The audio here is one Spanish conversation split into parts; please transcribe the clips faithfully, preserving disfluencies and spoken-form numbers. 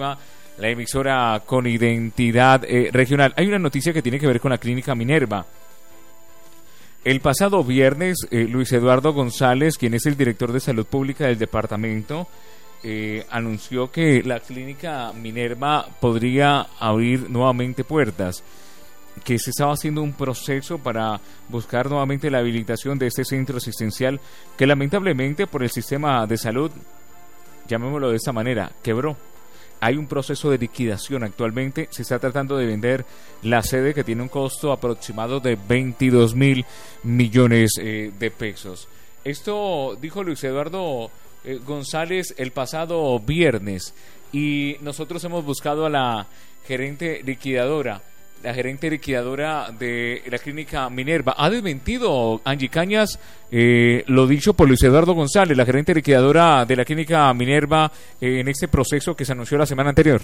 La emisora con identidad eh, regional. Hay una noticia que tiene que ver con la Clínica Minerva. El pasado viernes, eh, Luis Eduardo González, quien es el director de Salud Pública del departamento, eh, anunció que la Clínica Minerva podría abrir nuevamente puertas, que se estaba haciendo un proceso para buscar nuevamente la habilitación de este centro asistencial que lamentablemente por el sistema de salud, llamémoslo de esta manera, quebró. Hay un proceso de liquidación actualmente, se está tratando de vender la sede que tiene un costo aproximado de veintidós mil millones eh, de pesos. Esto dijo Luis Eduardo eh, González el pasado viernes y nosotros hemos buscado a la gerente liquidadora, la gerente liquidadora de la Clínica Minerva. Ha desmentido Angie Cañas eh, lo dicho por Luis Eduardo González, la gerente liquidadora de la Clínica Minerva, eh, en este proceso que se anunció la semana anterior.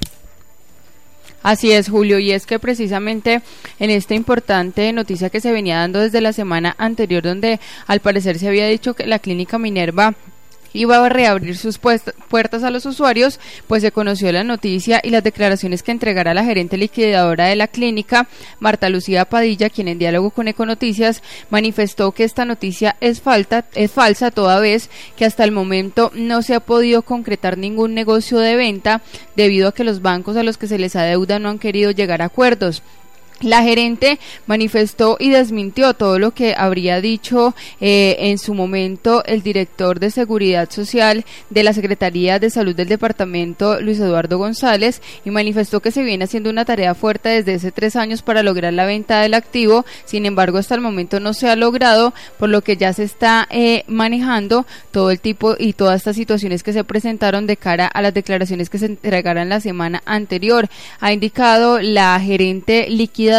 Así es, Julio, y es que precisamente en esta importante noticia que se venía dando desde la semana anterior, donde al parecer se había dicho que la Clínica Minerva iba a reabrir sus puertas a los usuarios, pues se conoció la noticia y las declaraciones que entregará la gerente liquidadora de la clínica, Marta Lucía Padilla, quien en diálogo con Econoticias manifestó que esta noticia es, falta, es falsa, toda vez que hasta el momento no se ha podido concretar ningún negocio de venta debido a que los bancos a los que se les adeuda no han querido llegar a acuerdos. La gerente manifestó y desmintió todo lo que habría dicho eh, en su momento el director de Seguridad Social de la Secretaría de Salud del departamento, Luis Eduardo González, y manifestó que se viene haciendo una tarea fuerte desde hace tres años para lograr la venta del activo. Sin embargo, hasta el momento no se ha logrado, por lo que ya se está eh, manejando todo el tipo y todas estas situaciones que se presentaron de cara a las declaraciones que se entregaran la semana anterior. Ha indicado la gerente liquidadora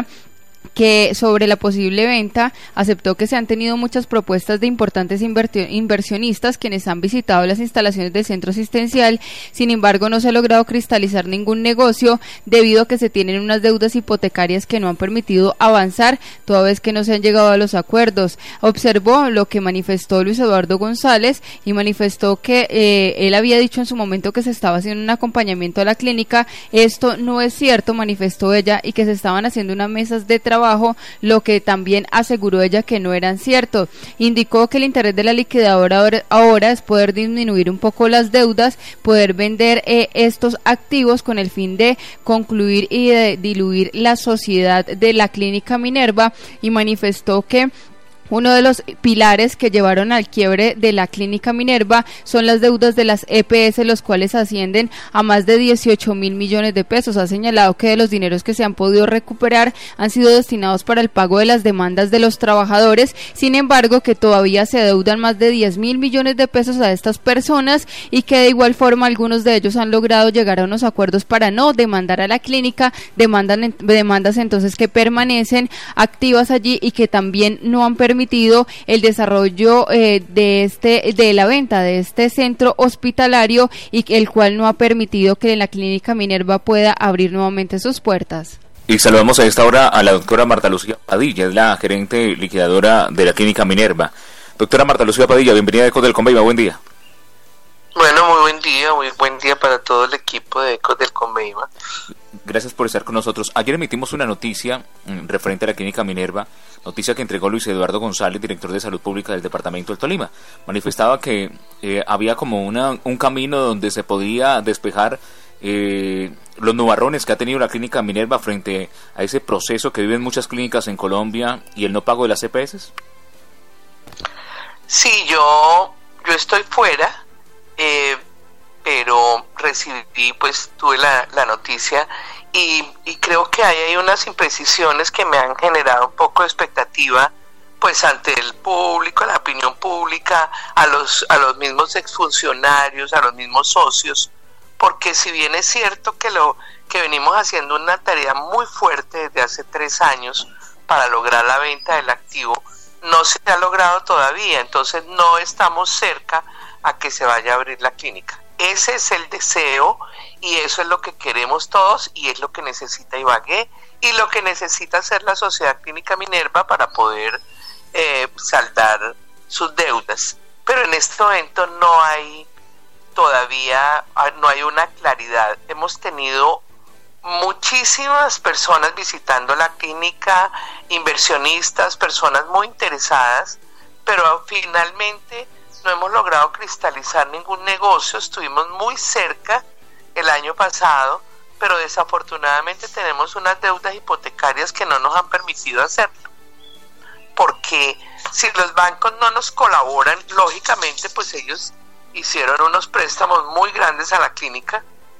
que sobre la posible venta aceptó que se han tenido muchas propuestas de importantes inversionistas quienes han visitado las instalaciones del centro asistencial. Sin embargo, no se ha logrado cristalizar ningún negocio debido a que se tienen unas deudas hipotecarias que no han permitido avanzar, toda vez que no se han llegado a los acuerdos. Observó lo que manifestó Luis Eduardo González y manifestó que eh, él había dicho en su momento que se estaba haciendo un acompañamiento a la clínica. Esto no es cierto, manifestó ella, y que se estaban haciendo unas mesas de trabajo, lo que también aseguró ella que no eran cierto. Indicó que el interés de la liquidadora ahora, ahora es poder disminuir un poco las deudas, poder vender eh, estos activos con el fin de concluir y de diluir la sociedad de la Clínica Minerva, y manifestó que uno de los pilares que llevaron al quiebre de la Clínica Minerva son las deudas de las E P S, los cuales ascienden a más de dieciocho mil millones de pesos. Ha señalado que de los dineros que se han podido recuperar han sido destinados para el pago de las demandas de los trabajadores. Sin embargo, que todavía se adeudan más de diez mil millones de pesos a estas personas, y que de igual forma algunos de ellos han logrado llegar a unos acuerdos para no demandar a la clínica, demandan, demandas entonces que permanecen activas allí y que también no han permitido permitido el desarrollo eh, de este de la venta de este centro hospitalario, y el cual no ha permitido que la Clínica Minerva pueda abrir nuevamente sus puertas. Y saludamos a esta hora a la doctora Marta Lucía Padilla, es la gerente liquidadora de la Clínica Minerva. Doctora Marta Lucía Padilla, bienvenida a Ecos del Conveima, buen día. Bueno, muy buen día, muy buen día para todo el equipo de Ecos del Conveima. Gracias por estar con nosotros. Ayer emitimos una noticia mm, referente a la Clínica Minerva, noticia que entregó Luis Eduardo González, director de Salud Pública del departamento del Tolima. Manifestaba que eh, había como una, un camino donde se podía despejar eh, los nubarrones que ha tenido la Clínica Minerva frente a ese proceso que viven muchas clínicas en Colombia y el no pago de las E P S. Sí, yo, yo estoy fuera. Eh, pero recibí, pues tuve la, la noticia y, y creo que hay, hay unas imprecisiones que me han generado un poco de expectativa, pues ante el público, la opinión pública, a los, a los mismos exfuncionarios, a los mismos socios, porque si bien es cierto que lo que venimos haciendo una tarea muy fuerte desde hace tres años para lograr la venta del activo, no se ha logrado todavía, entonces no estamos cerca a que se vaya a abrir la clínica. Ese es el deseo y eso es lo que queremos todos y es lo que necesita Ibagué y lo que necesita hacer la Sociedad Clínica Minerva para poder eh, saldar sus deudas. Pero en este momento no hay todavía no hay una claridad. Hemos tenido muchísimas personas visitando la clínica, inversionistas, personas muy interesadas, pero finalmente no hemos logrado cristalizar ningún negocio. Estuvimos muy cerca el año pasado, pero desafortunadamente tenemos unas deudas hipotecarias que no nos han permitido hacerlo, porque si los bancos no nos colaboran, lógicamente pues ellos hicieron unos préstamos muy grandes a la clínica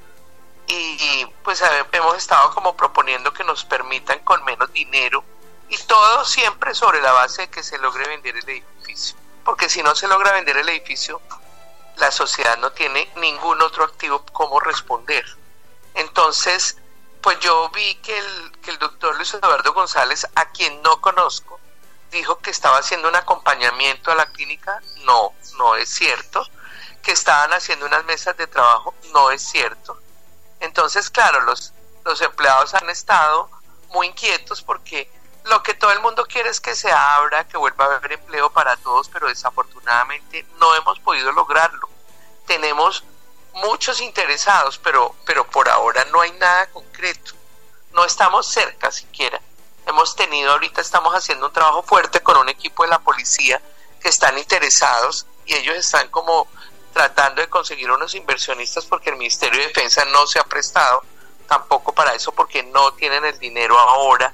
y pues hemos estado como proponiendo que nos permitan con menos dinero, y todo siempre sobre la base de que se logre vender el edificio, porque si no se logra vender el edificio, la sociedad no tiene ningún otro activo como responder. Entonces pues yo vi que el, que el doctor Luis Eduardo González, a quien no conozco, dijo que estaba haciendo un acompañamiento a la clínica. No, no es cierto. Que estaban haciendo unas mesas de trabajo, no es cierto. Entonces, claro, los, los empleados han estado muy inquietos porque lo que todo el mundo quiere es que se abra, que vuelva a haber empleo para todos, pero desafortunadamente no hemos podido lograrlo. Tenemos muchos interesados, pero, pero por ahora no hay nada concreto. No estamos cerca siquiera. Hemos tenido, ahorita estamos haciendo un trabajo fuerte con un equipo de la policía que están interesados y ellos están como tratando de conseguir unos inversionistas porque el Ministerio de Defensa no se ha prestado tampoco para eso porque no tienen el dinero ahora.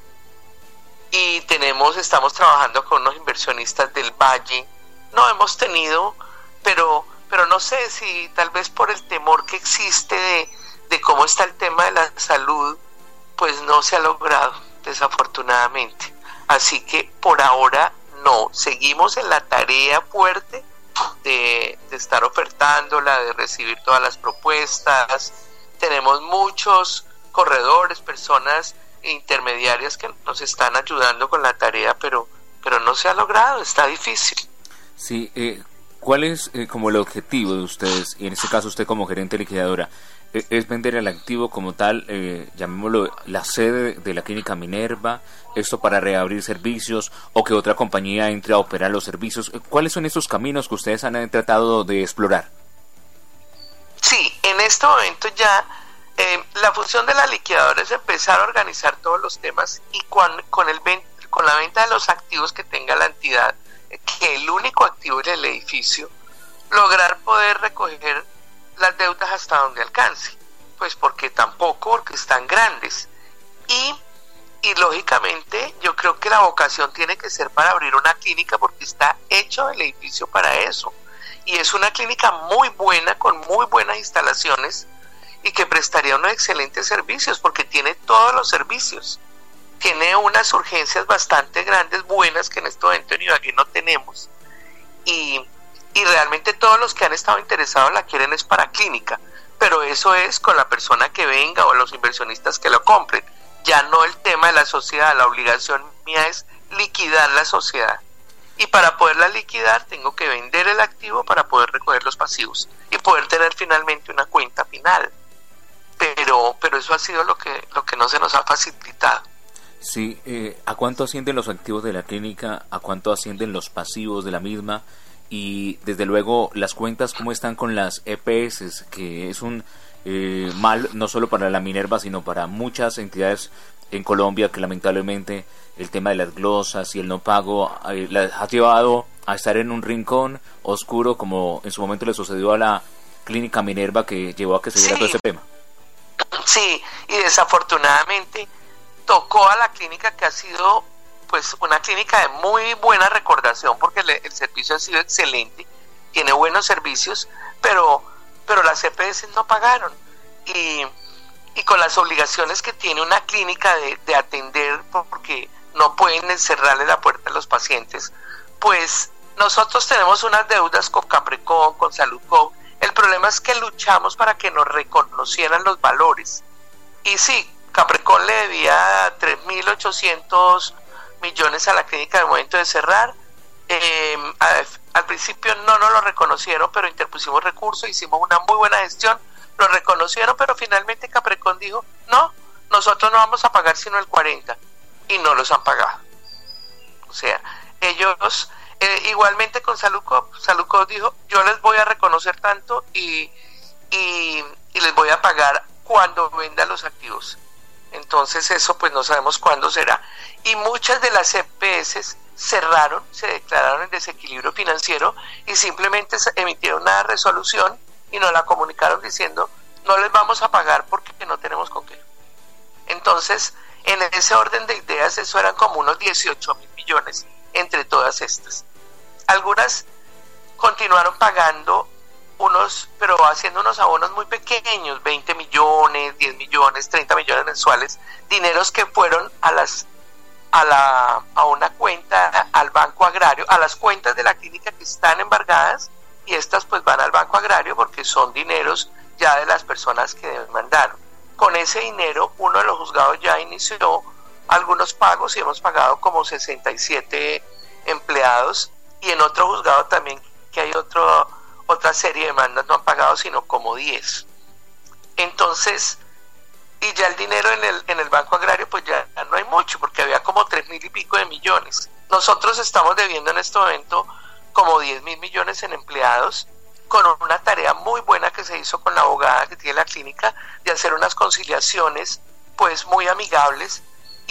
Y tenemos, estamos trabajando con unos inversionistas del Valle. No hemos tenido, pero, pero no sé si tal vez por el temor que existe de, de cómo está el tema de la salud, pues no se ha logrado, desafortunadamente. Así que por ahora no, seguimos en la tarea fuerte de, de estar ofertándola, de recibir todas las propuestas. Tenemos muchos corredores, personas intermediarias que nos están ayudando con la tarea, pero, pero no se ha logrado, está difícil. Sí, eh, ¿cuál es eh, como el objetivo de ustedes, y en este caso usted como gerente liquidadora? Eh, ¿Es vender el activo como tal, eh, llamémoslo la sede de la clínica Minerva, esto para reabrir servicios o que otra compañía entre a operar los servicios? ¿Cuáles son esos caminos que ustedes han tratado de explorar? Sí, en este momento ya eh, la función de la liquidadora es empezar a organizar todos los temas y con, con, el, con la venta de los activos que tenga la entidad, que el único activo es el edificio, lograr poder recoger las deudas hasta donde alcance, pues porque tampoco, porque están grandes. Y, y lógicamente yo creo que la vocación tiene que ser para abrir una clínica porque está hecho el edificio para eso. Y es una clínica muy buena, con muy buenas instalaciones y que prestaría unos excelentes servicios porque tiene todos los servicios. Tiene unas urgencias bastante grandes, buenas, que en este momento en Ibagué no tenemos. Y, y realmente todos los que han estado interesados la quieren es para clínica. Pero eso es con la persona que venga o los inversionistas que lo compren. Ya no el tema de la sociedad. La obligación mía es liquidar la sociedad. Y para poderla liquidar tengo que vender el activo para poder recoger los pasivos y poder tener finalmente una cuenta final. Pero, pero eso ha sido lo que, lo que no se nos ha facilitado. Sí, eh, ¿a cuánto ascienden los activos de la clínica? ¿A cuánto ascienden los pasivos de la misma? Y desde luego las cuentas, ¿cómo están con las E P S? Que es un eh, mal no solo para la Minerva, sino para muchas entidades en Colombia que lamentablemente el tema de las glosas y el no pago eh, las ha llevado a estar en un rincón oscuro, como en su momento le sucedió a la clínica Minerva, que llevó a que se diera sí. todo ese tema. Sí, y desafortunadamente tocó a la clínica, que ha sido pues una clínica de muy buena recordación porque le, el servicio ha sido excelente, tiene buenos servicios, pero pero las E P S no pagaron y, y con las obligaciones que tiene una clínica de, de atender, porque no pueden cerrarle la puerta a los pacientes, pues nosotros tenemos unas deudas con Caprecon, con Saludco. El problema es que luchamos para que nos reconocieran los valores. Y sí, Caprecon le debía tres mil ochocientos millones a la clínica al momento de cerrar. Eh, a, al principio no nos lo reconocieron, pero interpusimos recursos, hicimos una muy buena gestión, lo reconocieron, pero finalmente Caprecon dijo, no, nosotros no vamos a pagar sino el cuarenta, y no los han pagado. O sea, ellos... Eh, igualmente con Saludco, Saludco dijo, yo les voy a reconocer tanto y, y, y les voy a pagar cuando venda los activos. Entonces eso pues no sabemos cuándo será. Y muchas de las E P S cerraron, se declararon en desequilibrio financiero y simplemente emitieron una resolución y nos la comunicaron diciendo no les vamos a pagar porque no tenemos con qué. Entonces, en ese orden de ideas, eso eran como unos dieciocho mil millones entre todas estas. Algunas continuaron pagando unos, pero haciendo unos abonos muy pequeños, veinte millones, diez millones, treinta millones mensuales, dineros que fueron a las a la a una cuenta al Banco Agrario, a las cuentas de la clínica que están embargadas, y estas pues van al Banco Agrario porque son dineros ya de las personas que demandaron. Con ese dinero, uno de los juzgados ya inició algunos pagos y hemos pagado como sesenta y siete empleados, y en otro juzgado también que hay otro, otra serie de demandas no han pagado sino como diez. Entonces, y ya el dinero en el, en el Banco Agrario pues ya no hay mucho porque había como tres mil y pico de millones. Nosotros estamos debiendo en este momento como diez mil millones en empleados, con una tarea muy buena que se hizo con la abogada que tiene la clínica de hacer unas conciliaciones pues muy amigables,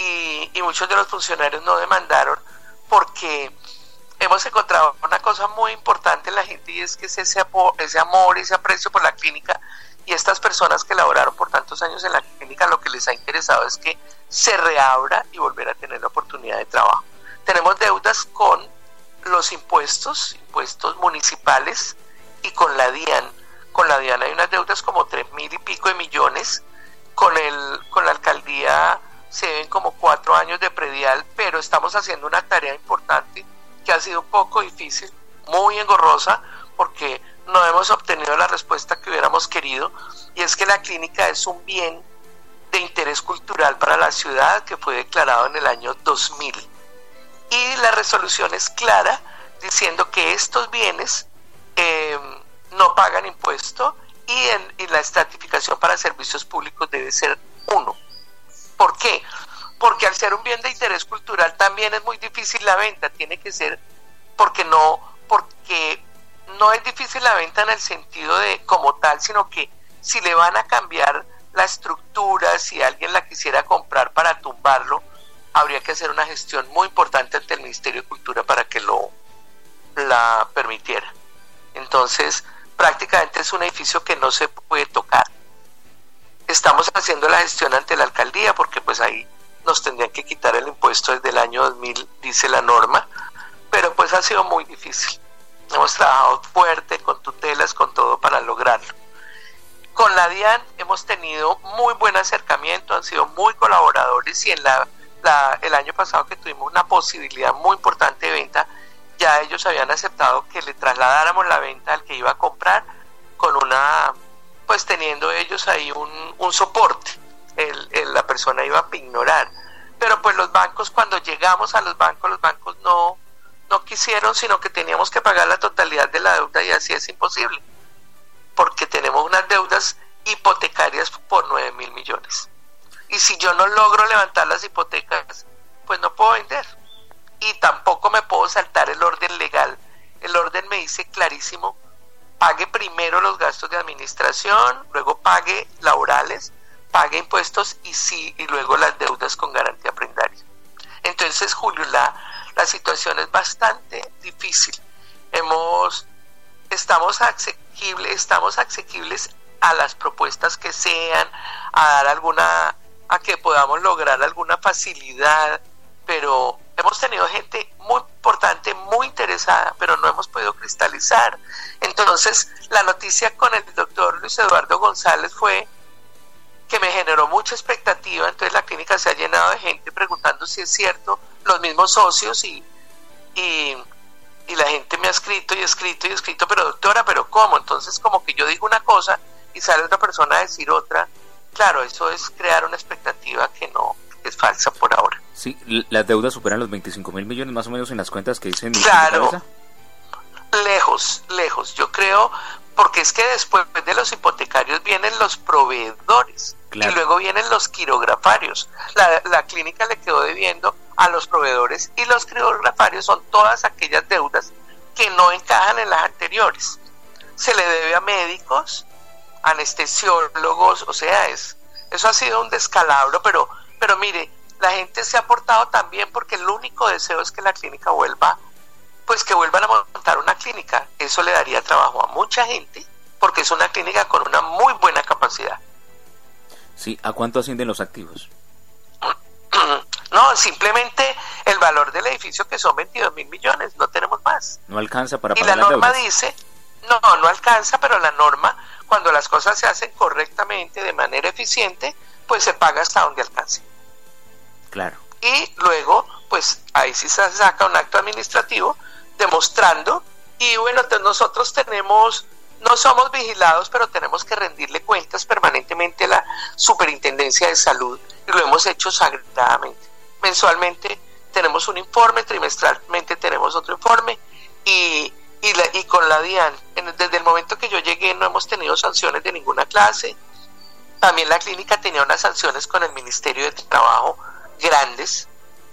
y, y muchos de los funcionarios no demandaron porque hemos encontrado una cosa muy importante en la gente, y es que es ese, apo- ese amor, ese aprecio por la clínica, y estas personas que laboraron por tantos años en la clínica lo que les ha interesado es que se reabra y volver a tener la oportunidad de trabajo. Tenemos deudas con los impuestos, impuestos municipales, y con la DIAN. Con la DIAN hay unas deudas como tres mil y pico de millones, con el con la alcaldía se deben como cuatro años de predial, pero estamos haciendo una tarea importante que ha sido un poco difícil, muy engorrosa, porque no hemos obtenido la respuesta que hubiéramos querido, y es que la clínica es un bien de interés cultural para la ciudad que fue declarado en el año dos mil, y la resolución es clara diciendo que estos bienes eh, no pagan impuesto, y, en, y la estratificación para servicios públicos debe ser uno. ¿Por qué? Porque al ser un bien de interés cultural también es muy difícil la venta, tiene que ser, porque no, porque no es difícil la venta en el sentido de como tal, sino que si le van a cambiar la estructura, si alguien la quisiera comprar para tumbarlo, habría que hacer una gestión muy importante ante el Ministerio de Cultura para que lo la permitiera. Entonces, prácticamente es un edificio que no se puede tocar. Estamos haciendo la gestión ante la alcaldía porque pues ahí nos tendrían que quitar el impuesto desde el año dos mil, dice la norma, pero pues ha sido muy difícil. Hemos trabajado fuerte, con tutelas, con todo para lograrlo. Con la DIAN hemos tenido muy buen acercamiento, han sido muy colaboradores, y en la, la el año pasado que tuvimos una posibilidad muy importante de venta, ya ellos habían aceptado que le trasladáramos la venta al que iba a comprar, con una, pues teniendo ellos ahí un, un soporte, el, el, la persona iba a ignorar, pero pues los bancos, cuando llegamos a los bancos, los bancos no, no quisieron, sino que teníamos que pagar la totalidad de la deuda, y así es imposible, porque tenemos unas deudas hipotecarias por nueve mil millones, y si yo no logro levantar las hipotecas, pues no puedo vender. Y tampoco me puedo saltar el orden legal. El orden me dice clarísimo: pague primero los gastos de administración, luego pague laborales, pague impuestos y sí, y luego las deudas con garantía prendaria. Entonces, Julio, la, la situación es bastante difícil. Hemos, estamos asequibles, estamos asequibles a las propuestas que sean, a dar alguna, a que podamos lograr alguna facilidad, pero hemos tenido gente muy importante, muy interesada, pero no hemos podido cristalizar. Entonces, la noticia con el doctor Luis Eduardo González fue que me generó mucha expectativa. Entonces la clínica se ha llenado de gente preguntando si es cierto, los mismos socios, y, y, y la gente me ha escrito y escrito y escrito, pero doctora, ¿pero cómo? Entonces como que yo digo una cosa y sale otra persona a decir otra. Claro, eso es crear una expectativa que no, que es falsa por ahora. Sí, las deudas superan los veinticinco mil millones más o menos en las cuentas que dicen. Claro, lejos, lejos, yo creo, porque es que después de los hipotecarios vienen los proveedores, claro, y luego vienen los quirografarios. La, la clínica le quedó debiendo a los proveedores, y los quirografarios son todas aquellas deudas que no encajan en las anteriores. Se le debe a médicos, anestesiólogos, o sea, es eso ha sido un descalabro, pero, pero mire, la gente se ha portado tan bien porque el único deseo es que la clínica vuelva, pues que vuelvan a montar una clínica. Eso le daría trabajo a mucha gente, porque es una clínica con una muy buena capacidad. Sí, ¿a cuánto ascienden los activos? No, simplemente el valor del edificio, que son veintidós mil millones, no tenemos más. No alcanza para pagar. Y la norma deudas. dice, no, no alcanza, pero la norma, cuando las cosas se hacen correctamente, de manera eficiente, pues se paga hasta donde alcance. Claro. Y luego, pues ahí sí se saca un acto administrativo demostrando, y bueno, entonces nosotros tenemos, no somos vigilados, pero tenemos que rendirle cuentas permanentemente a la Superintendencia de Salud, y lo hemos hecho sagradamente. Mensualmente tenemos un informe, trimestralmente tenemos otro informe, y, y, la, y con la DIAN, en, desde el momento que yo llegué no hemos tenido sanciones de ninguna clase. También la clínica tenía unas sanciones con el Ministerio de Trabajo grandes,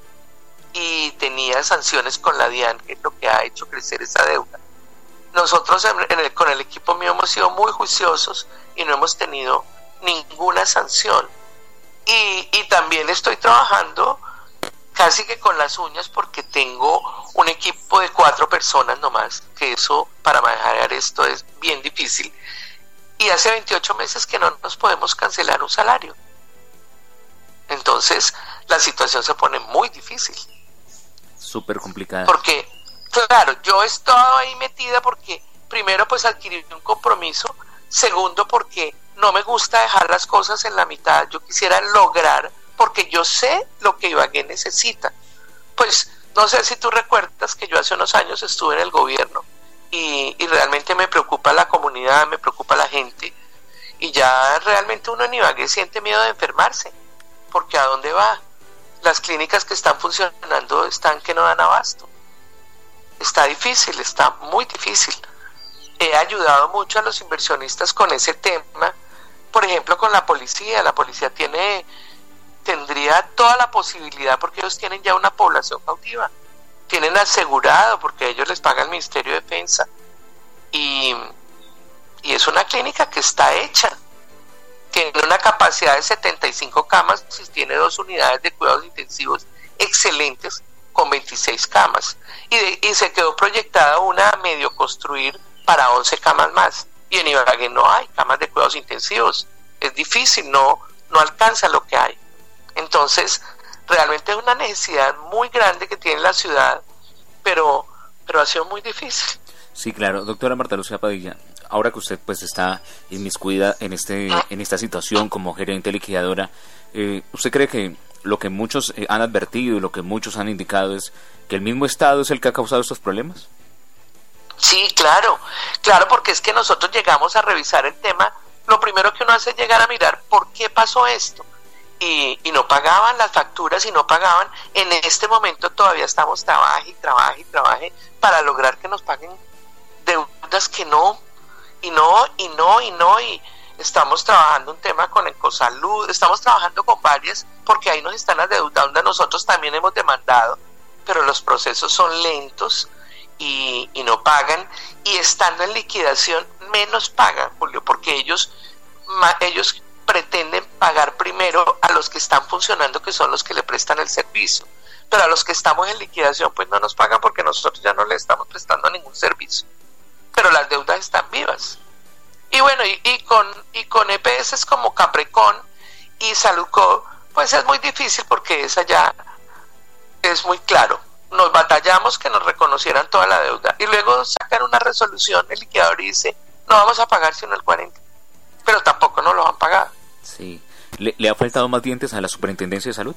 y tenía sanciones con la DIAN, que es lo que ha hecho crecer esa deuda. Nosotros en el, con el equipo mío hemos sido muy juiciosos y no hemos tenido ninguna sanción. Y, y también estoy trabajando casi que con las uñas, porque tengo un equipo de cuatro personas nomás, que eso para manejar esto es bien difícil. Y hace veintiocho meses que no nos podemos cancelar un salario. Entonces la situación se pone muy difícil. Súper complicada. Porque, claro, yo he estado ahí metida porque, primero, pues adquirí un compromiso. Segundo, porque no me gusta dejar las cosas en la mitad. Yo quisiera lograr, porque yo sé lo que Ibagué necesita. Pues, no sé si tú recuerdas que yo hace unos años estuve en el gobierno y, y realmente me preocupa la comunidad, me preocupa la gente. Y ya realmente uno en Ibagué siente miedo de enfermarse, porque ¿a dónde va? Las clínicas que están funcionando están que no dan abasto. Está difícil, está muy difícil. He ayudado mucho a los inversionistas con ese tema. Por ejemplo, con la policía. La policía tiene, tendría toda la posibilidad, porque ellos tienen ya una población cautiva. Tienen asegurado, porque ellos les paga el Ministerio de Defensa. Y, y es una clínica que está hecha. Tiene una capacidad de setenta y cinco camas, y tiene dos unidades de cuidados intensivos excelentes con veintiséis camas. Y, de, y se quedó proyectada una a medio construir para once camas más. Y en Ibagué no hay camas de cuidados intensivos. Es difícil, no, no alcanza lo que hay. Entonces, realmente es una necesidad muy grande que tiene la ciudad, pero, pero ha sido muy difícil. Sí, claro. Doctora Marta Lucía Padilla, ahora que usted pues está inmiscuida en este en esta situación como gerente liquidadora, eh, ¿usted cree que lo que muchos eh, han advertido y lo que muchos han indicado es que el mismo Estado es el que ha causado estos problemas? Sí, claro, claro, porque es que nosotros llegamos a revisar el tema, lo primero que uno hace es llegar a mirar por qué pasó esto, y, y no pagaban las facturas y no pagaban. En este momento todavía estamos trabaje y trabaje y trabaje para lograr que nos paguen deudas que no, y no, y no, y no, y estamos trabajando un tema con Ecosalud, estamos trabajando con varias, porque ahí nos están adeudando, nosotros también hemos demandado, pero los procesos son lentos y, y no pagan, y estando en liquidación menos pagan, Julio, porque ellos, ma, ellos pretenden pagar primero a los que están funcionando, que son los que le prestan el servicio, pero a los que estamos en liquidación pues no nos pagan, porque nosotros ya no le estamos prestando ningún servicio, pero las deudas están vivas. Y bueno, y, y con y con E P S como Caprecon y Saludco, pues es muy difícil, porque esa ya es muy claro. Nos batallamos que nos reconocieran toda la deuda, y luego sacan una resolución el liquidador y dice, no vamos a pagar sino el cuarenta, pero tampoco nos lo han pagado. Sí. ¿Le, le ha faltado más dientes a la Superintendencia de Salud?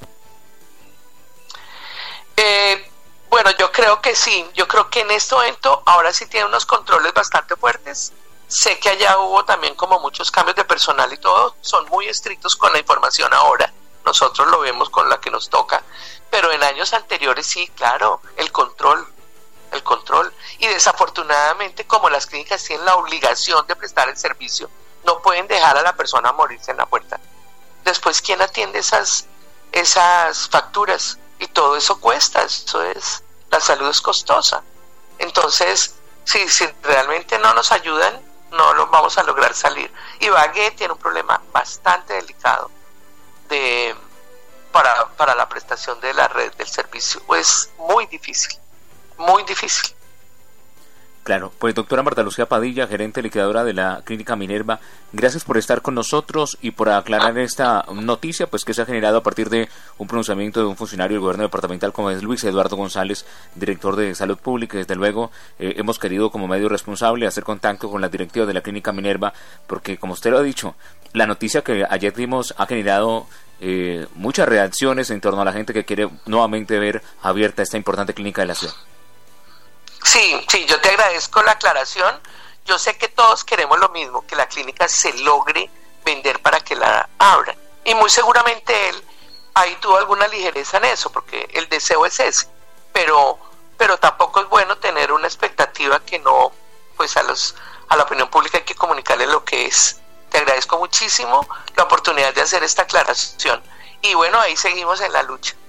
Eh, bueno, yo creo que sí. Yo creo que en este momento ahora sí tiene unos controles bastante fuertes. Sé que allá hubo también como muchos cambios de personal y todo. Son muy estrictos con la información ahora. Nosotros lo vemos con la que nos toca. Pero en años anteriores sí, claro, el control. El control. Y desafortunadamente, como las clínicas tienen la obligación de prestar el servicio, no pueden dejar a la persona morirse en la puerta. Después, ¿quién atiende esas, esas facturas? Y todo eso cuesta, eso es, la salud es costosa. Entonces, si, si realmente no nos ayudan, no lo vamos a lograr salir. Ibagué tiene un problema bastante delicado de para, para la prestación de la red del servicio. Es muy difícil, muy difícil. Claro, pues doctora Marta Lucía Padilla, gerente liquidadora de la Clínica Minerva, gracias por estar con nosotros y por aclarar esta noticia pues que se ha generado a partir de un pronunciamiento de un funcionario del gobierno departamental como es Luis Eduardo González, director de Salud Pública. Desde luego eh, hemos querido como medio responsable hacer contacto con la directiva de la Clínica Minerva porque, como usted lo ha dicho, la noticia que ayer dimos ha generado eh, muchas reacciones en torno a la gente que quiere nuevamente ver abierta esta importante clínica de la ciudad. Sí, sí, yo te agradezco la aclaración. Yo sé que todos queremos lo mismo, que la clínica se logre vender para que la abran. Y muy seguramente él ahí tuvo alguna ligereza en eso, porque el deseo es ese. Pero, pero tampoco es bueno tener una expectativa que no, pues a los, a la opinión pública hay que comunicarle lo que es. Te agradezco muchísimo la oportunidad de hacer esta aclaración. Y bueno, ahí seguimos en la lucha.